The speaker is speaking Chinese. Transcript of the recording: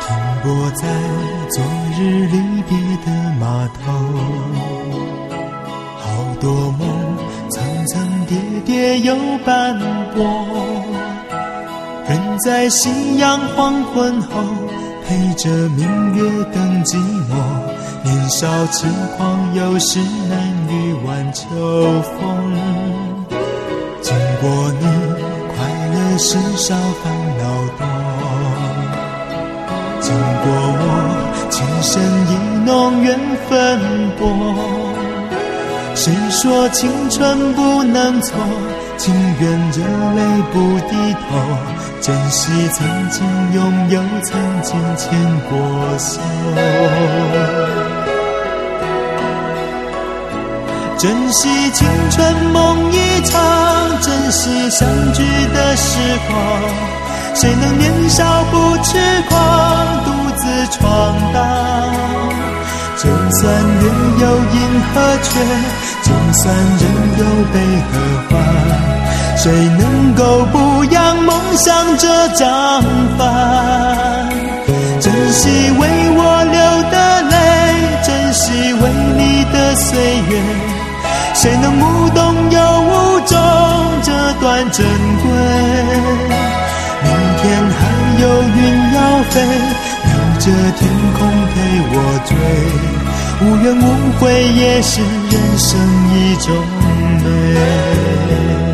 泊在昨日离别的码头，好多梦层层叠叠又斑驳，人在夕阳黄昏后陪着明月等寂寞，年少轻狂有时难御晚秋风。经过你，快乐时少烦恼多，经过我，情深意浓缘分薄。谁说青春不能错，情愿热泪不低头，珍惜曾经拥有，曾经牵过手，珍惜青春梦一场，珍惜相聚的时光。谁能年少不痴狂，独自闯荡？就算月有阴和缺，就算人有悲和欢，谁能够不扬梦想这张帆？珍惜为我流的泪，珍惜为你的岁月，谁能无动又无衷这段珍贵？明天还有云要飞，留着天空陪我追，无怨无悔也是人生一种美。